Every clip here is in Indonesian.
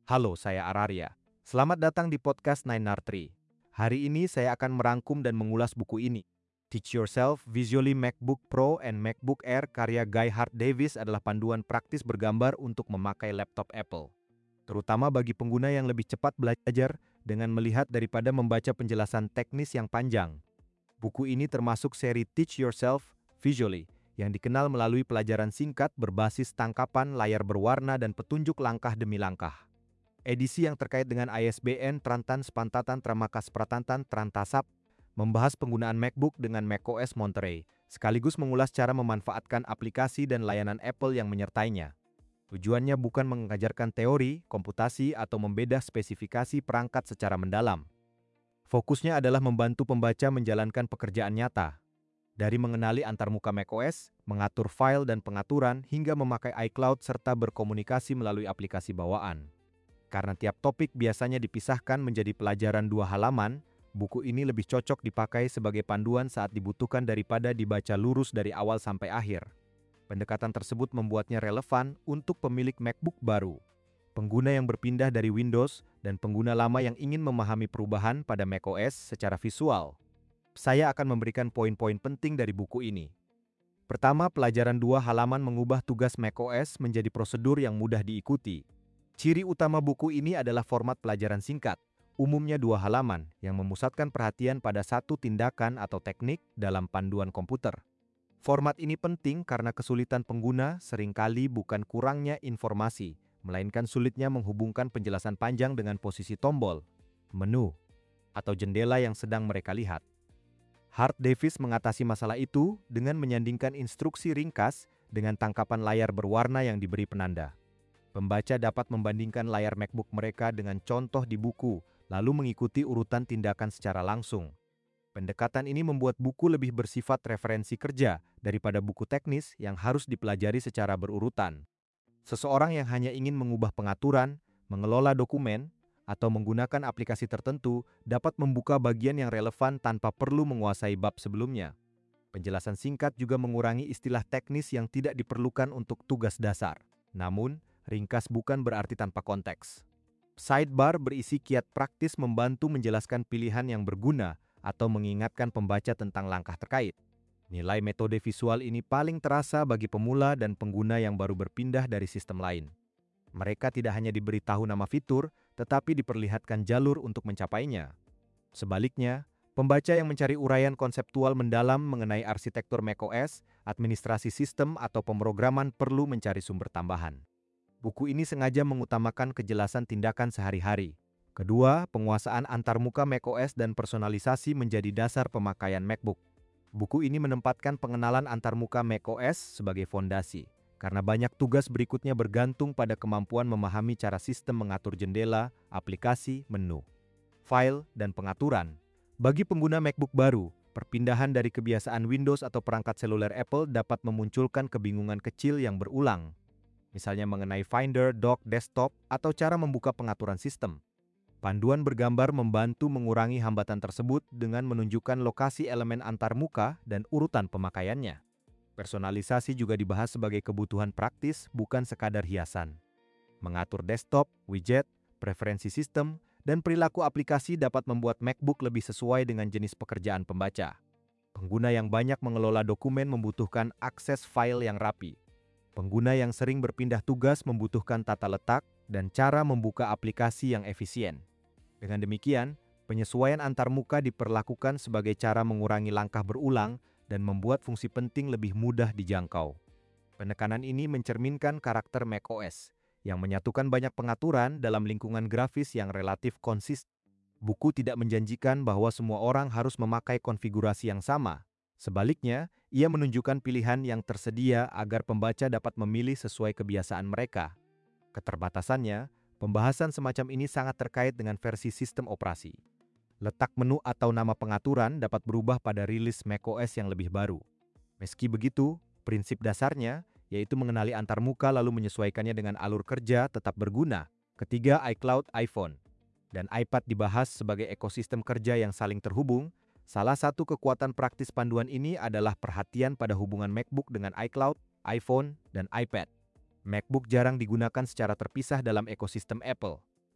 Halo, saya Araria. Selamat datang di podcast 9R3. Hari ini saya akan merangkum dan mengulas buku ini. Teach Yourself Visually MacBook Pro and MacBook Air karya Guy Hart Davis adalah panduan praktis bergambar untuk memakai laptop Apple. Terutama bagi pengguna yang lebih cepat belajar dengan melihat daripada membaca penjelasan teknis yang panjang. Buku ini termasuk seri Teach Yourself Visually yang dikenal melalui pelajaran singkat berbasis tangkapan layar berwarna dan petunjuk langkah demi langkah. Edisi yang terkait dengan ISBN Trantan Sepantatan Tramakas Pratantan Trantasap membahas penggunaan MacBook dengan macOS Monterey, sekaligus mengulas cara memanfaatkan aplikasi dan layanan Apple yang menyertainya. Tujuannya bukan mengajarkan teori, komputasi, atau membeda spesifikasi perangkat secara mendalam. Fokusnya adalah membantu pembaca menjalankan pekerjaan nyata, dari mengenali antarmuka macOS, mengatur file dan pengaturan, hingga memakai iCloud serta berkomunikasi melalui aplikasi bawaan. Karena tiap topik biasanya dipisahkan menjadi pelajaran 2 halaman, buku ini lebih cocok dipakai sebagai panduan saat dibutuhkan daripada dibaca lurus dari awal sampai akhir. Pendekatan tersebut membuatnya relevan untuk pemilik MacBook baru, pengguna yang berpindah dari Windows, dan pengguna lama yang ingin memahami perubahan pada macOS secara visual. Saya akan memberikan poin-poin penting dari buku ini. Pertama, pelajaran 2 halaman mengubah tugas macOS menjadi prosedur yang mudah diikuti. Ciri utama buku ini adalah format pelajaran singkat, umumnya 2 halaman, yang memusatkan perhatian pada satu tindakan atau teknik dalam panduan komputer. Format ini penting karena kesulitan pengguna seringkali bukan kurangnya informasi, melainkan sulitnya menghubungkan penjelasan panjang dengan posisi tombol, menu, atau jendela yang sedang mereka lihat. Hart Davis mengatasi masalah itu dengan menyandingkan instruksi ringkas dengan tangkapan layar berwarna yang diberi penanda. Pembaca dapat membandingkan layar MacBook mereka dengan contoh di buku, lalu mengikuti urutan tindakan secara langsung. Pendekatan ini membuat buku lebih bersifat referensi kerja daripada buku teknis yang harus dipelajari secara berurutan. Seseorang yang hanya ingin mengubah pengaturan, mengelola dokumen, atau menggunakan aplikasi tertentu dapat membuka bagian yang relevan tanpa perlu menguasai bab sebelumnya. Penjelasan singkat juga mengurangi istilah teknis yang tidak diperlukan untuk tugas dasar. Namun, ringkas bukan berarti tanpa konteks. Sidebar berisi kiat praktis membantu menjelaskan pilihan yang berguna atau mengingatkan pembaca tentang langkah terkait. Nilai metode visual ini paling terasa bagi pemula dan pengguna yang baru berpindah dari sistem lain. Mereka tidak hanya diberitahu nama fitur, tetapi diperlihatkan jalur untuk mencapainya. Sebaliknya, pembaca yang mencari uraian konseptual mendalam mengenai arsitektur macOS, administrasi sistem, atau pemrograman perlu mencari sumber tambahan. Buku ini sengaja mengutamakan kejelasan tindakan sehari-hari. Kedua, penguasaan antarmuka macOS dan personalisasi menjadi dasar pemakaian MacBook. Buku ini menempatkan pengenalan antarmuka macOS sebagai fondasi, karena banyak tugas berikutnya bergantung pada kemampuan memahami cara sistem mengatur jendela, aplikasi, menu, file, dan pengaturan. Bagi pengguna MacBook baru, perpindahan dari kebiasaan Windows atau perangkat seluler Apple dapat memunculkan kebingungan kecil yang berulang, misalnya mengenai Finder, Dock, Desktop, atau cara membuka pengaturan sistem. Panduan bergambar membantu mengurangi hambatan tersebut dengan menunjukkan lokasi elemen antarmuka dan urutan pemakaiannya. Personalisasi juga dibahas sebagai kebutuhan praktis, bukan sekadar hiasan. Mengatur desktop, widget, preferensi sistem, dan perilaku aplikasi dapat membuat MacBook lebih sesuai dengan jenis pekerjaan pembaca. Pengguna yang banyak mengelola dokumen membutuhkan akses file yang rapi. Pengguna yang sering berpindah tugas membutuhkan tata letak dan cara membuka aplikasi yang efisien. Dengan demikian, penyesuaian antarmuka diperlakukan sebagai cara mengurangi langkah berulang dan membuat fungsi penting lebih mudah dijangkau. Penekanan ini mencerminkan karakter macOS, yang menyatukan banyak pengaturan dalam lingkungan grafis yang relatif konsisten. Buku tidak menjanjikan bahwa semua orang harus memakai konfigurasi yang sama. Sebaliknya, ia menunjukkan pilihan yang tersedia agar pembaca dapat memilih sesuai kebiasaan mereka. Keterbatasannya, pembahasan semacam ini sangat terkait dengan versi sistem operasi. Letak menu atau nama pengaturan dapat berubah pada rilis macOS yang lebih baru. Meski begitu, prinsip dasarnya, yaitu mengenali antarmuka lalu menyesuaikannya dengan alur kerja, tetap berguna. Ketiga, iCloud, iPhone, dan iPad dibahas sebagai ekosistem kerja yang saling terhubung. Salah satu kekuatan praktis panduan ini adalah perhatian pada hubungan MacBook dengan iCloud, iPhone, dan iPad. MacBook jarang digunakan secara terpisah dalam ekosistem Apple.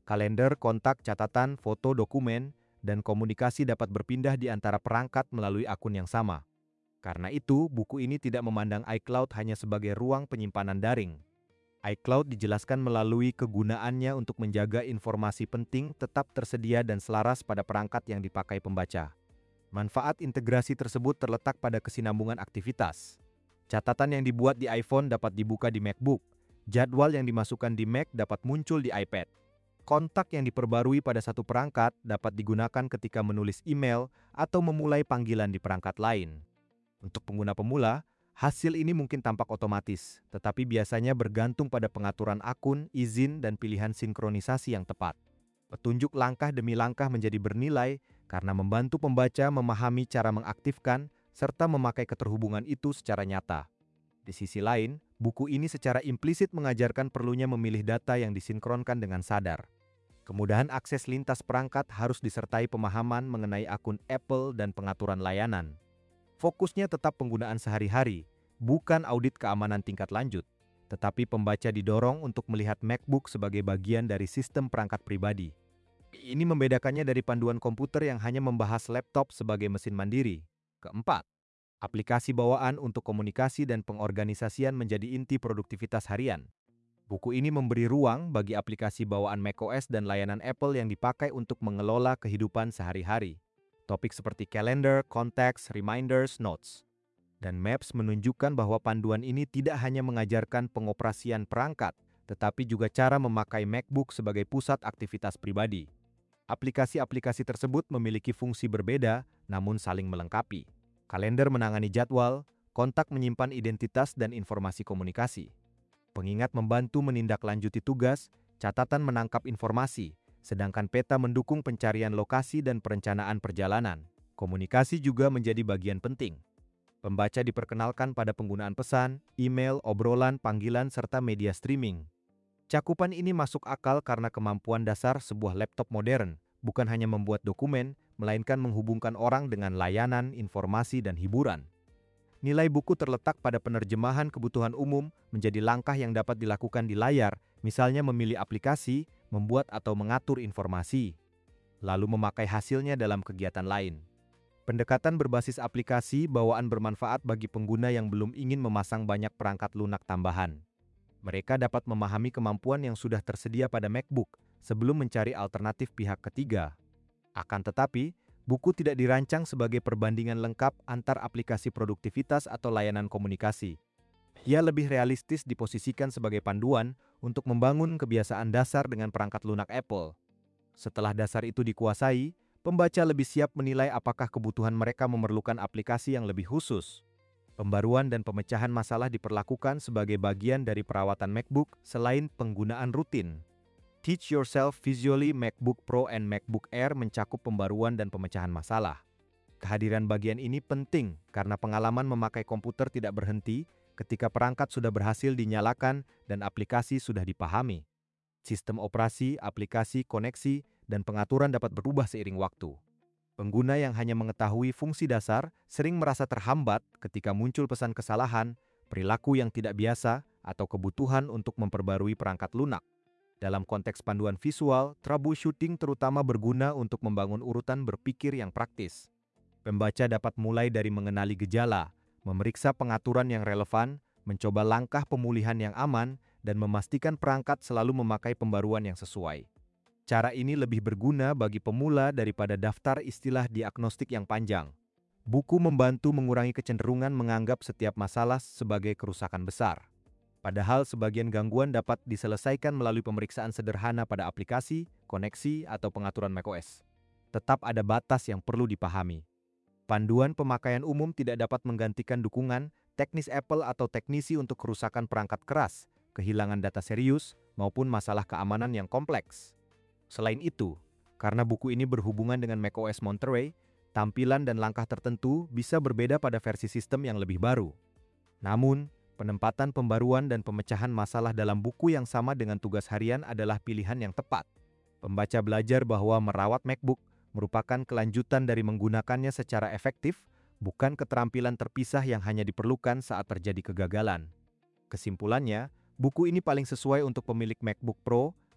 Kalender, kontak, catatan, foto, dokumen, dan komunikasi dapat berpindah di antara perangkat melalui akun yang sama. Karena itu, buku ini tidak memandang iCloud hanya sebagai ruang penyimpanan daring. iCloud dijelaskan melalui kegunaannya untuk menjaga informasi penting tetap tersedia dan selaras pada perangkat yang dipakai pembaca. Manfaat integrasi tersebut terletak pada kesinambungan aktivitas. Catatan yang dibuat di iPhone dapat dibuka di MacBook. Jadwal yang dimasukkan di Mac dapat muncul di iPad. Kontak yang diperbarui pada satu perangkat dapat digunakan ketika menulis email atau memulai panggilan di perangkat lain. Untuk pengguna pemula, hasil ini mungkin tampak otomatis, tetapi biasanya bergantung pada pengaturan akun, izin, dan pilihan sinkronisasi yang tepat. Petunjuk langkah demi langkah menjadi bernilai karena membantu pembaca memahami cara mengaktifkan serta memakai keterhubungan itu secara nyata. Di sisi lain, buku ini secara implisit mengajarkan perlunya memilih data yang disinkronkan dengan sadar. Kemudahan akses lintas perangkat harus disertai pemahaman mengenai akun Apple dan pengaturan layanan. Fokusnya tetap penggunaan sehari-hari, bukan audit keamanan tingkat lanjut, tetapi pembaca didorong untuk melihat MacBook sebagai bagian dari sistem perangkat pribadi. Ini membedakannya dari panduan komputer yang hanya membahas laptop sebagai mesin mandiri. Keempat, aplikasi bawaan untuk komunikasi dan pengorganisasian menjadi inti produktivitas harian. Buku ini memberi ruang bagi aplikasi bawaan macOS dan layanan Apple yang dipakai untuk mengelola kehidupan sehari-hari. Topik seperti kalender, contacts, reminders, notes, dan maps menunjukkan bahwa panduan ini tidak hanya mengajarkan pengoperasian perangkat, tetapi juga cara memakai MacBook sebagai pusat aktivitas pribadi. Aplikasi-aplikasi tersebut memiliki fungsi berbeda, namun saling melengkapi. Kalender menangani jadwal, kontak menyimpan identitas dan informasi komunikasi. Pengingat membantu menindaklanjuti tugas, catatan menangkap informasi, sedangkan peta mendukung pencarian lokasi dan perencanaan perjalanan. Komunikasi juga menjadi bagian penting. Pembaca diperkenalkan pada penggunaan pesan, email, obrolan, panggilan, serta media streaming. Cakupan ini masuk akal karena kemampuan dasar sebuah laptop modern bukan hanya membuat dokumen, melainkan menghubungkan orang dengan layanan, informasi, dan hiburan. Nilai buku terletak pada penerjemahan kebutuhan umum menjadi langkah yang dapat dilakukan di layar, misalnya memilih aplikasi, membuat atau mengatur informasi, lalu memakai hasilnya dalam kegiatan lain. Pendekatan berbasis aplikasi bawaan bermanfaat bagi pengguna yang belum ingin memasang banyak perangkat lunak tambahan. Mereka dapat memahami kemampuan yang sudah tersedia pada MacBook sebelum mencari alternatif pihak ketiga. Akan tetapi, buku tidak dirancang sebagai perbandingan lengkap antar aplikasi produktivitas atau layanan komunikasi. Ia lebih realistis diposisikan sebagai panduan untuk membangun kebiasaan dasar dengan perangkat lunak Apple. Setelah dasar itu dikuasai, pembaca lebih siap menilai apakah kebutuhan mereka memerlukan aplikasi yang lebih khusus. Pembaruan dan pemecahan masalah diperlakukan sebagai bagian dari perawatan MacBook selain penggunaan rutin. Teach Yourself Visually MacBook Pro and MacBook Air mencakup pembaruan dan pemecahan masalah. Kehadiran bagian ini penting karena pengalaman memakai komputer tidak berhenti ketika perangkat sudah berhasil dinyalakan dan aplikasi sudah dipahami. Sistem operasi, aplikasi, koneksi, dan pengaturan dapat berubah seiring waktu. Pengguna yang hanya mengetahui fungsi dasar sering merasa terhambat ketika muncul pesan kesalahan, perilaku yang tidak biasa, atau kebutuhan untuk memperbarui perangkat lunak. Dalam konteks panduan visual, troubleshooting terutama berguna untuk membangun urutan berpikir yang praktis. Pembaca dapat mulai dari mengenali gejala, memeriksa pengaturan yang relevan, mencoba langkah pemulihan yang aman, dan memastikan perangkat selalu memakai pembaruan yang sesuai. Cara ini lebih berguna bagi pemula daripada daftar istilah diagnostik yang panjang. Buku membantu mengurangi kecenderungan menganggap setiap masalah sebagai kerusakan besar. Padahal sebagian gangguan dapat diselesaikan melalui pemeriksaan sederhana pada aplikasi, koneksi, atau pengaturan macOS. Tetap ada batas yang perlu dipahami. Panduan pemakaian umum tidak dapat menggantikan dukungan teknis Apple atau teknisi untuk kerusakan perangkat keras, kehilangan data serius, maupun masalah keamanan yang kompleks. Selain itu, karena buku ini berhubungan dengan macOS Monterey, tampilan dan langkah tertentu bisa berbeda pada versi sistem yang lebih baru. Namun, penempatan pembaruan dan pemecahan masalah dalam buku yang sama dengan tugas harian adalah pilihan yang tepat. Pembaca belajar bahwa merawat MacBook merupakan kelanjutan dari menggunakannya secara efektif, bukan keterampilan terpisah yang hanya diperlukan saat terjadi kegagalan. Kesimpulannya, buku ini paling sesuai untuk pemilik MacBook Pro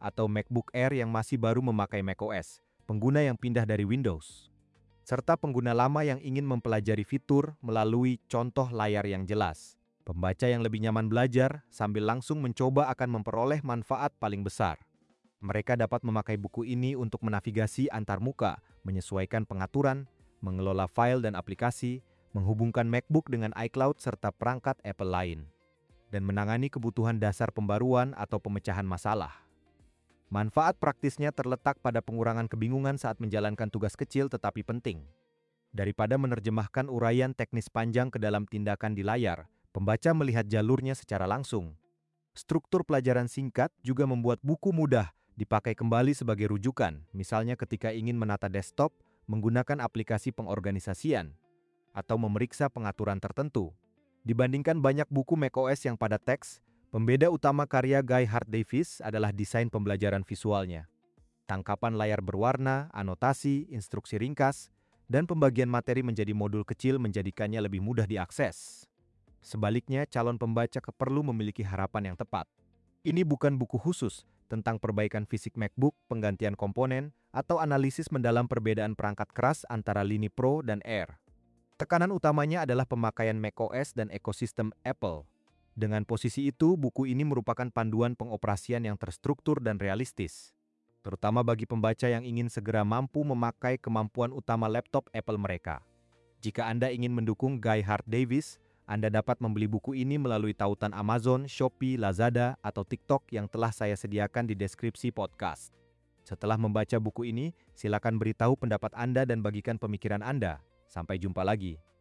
atau MacBook Air yang masih baru memakai macOS, pengguna yang pindah dari Windows, serta pengguna lama yang ingin mempelajari fitur melalui contoh layar yang jelas. Pembaca yang lebih nyaman belajar sambil langsung mencoba akan memperoleh manfaat paling besar. Mereka dapat memakai buku ini untuk menavigasi antar muka, menyesuaikan pengaturan, mengelola file dan aplikasi, menghubungkan MacBook dengan iCloud serta perangkat Apple lain, dan menangani kebutuhan dasar pembaruan atau pemecahan masalah. Manfaat praktisnya terletak pada pengurangan kebingungan saat menjalankan tugas kecil tetapi penting. Daripada menerjemahkan uraian teknis panjang ke dalam tindakan di layar, pembaca melihat jalurnya secara langsung. Struktur pelajaran singkat juga membuat buku mudah dipakai kembali sebagai rujukan, misalnya ketika ingin menata desktop, menggunakan aplikasi pengorganisasian, atau memeriksa pengaturan tertentu. Dibandingkan banyak buku macOS yang padat teks, pembeda utama karya Guy Hart Davis adalah desain pembelajaran visualnya. Tangkapan layar berwarna, anotasi, instruksi ringkas, dan pembagian materi menjadi modul kecil menjadikannya lebih mudah diakses. Sebaliknya, calon pembaca perlu memiliki harapan yang tepat. Ini bukan buku khusus tentang perbaikan fisik MacBook, penggantian komponen, atau analisis mendalam perbedaan perangkat keras antara lini Pro dan Air. Tekanan utamanya adalah pemakaian macOS dan ekosistem Apple. Dengan posisi itu, buku ini merupakan panduan pengoperasian yang terstruktur dan realistis, terutama bagi pembaca yang ingin segera mampu memakai kemampuan utama laptop Apple mereka. Jika Anda ingin mendukung Guy Hart Davis, Anda dapat membeli buku ini melalui tautan Amazon, Shopee, Lazada, atau TikTok yang telah saya sediakan di deskripsi podcast. Setelah membaca buku ini, silakan beritahu pendapat Anda dan bagikan pemikiran Anda. Sampai jumpa lagi.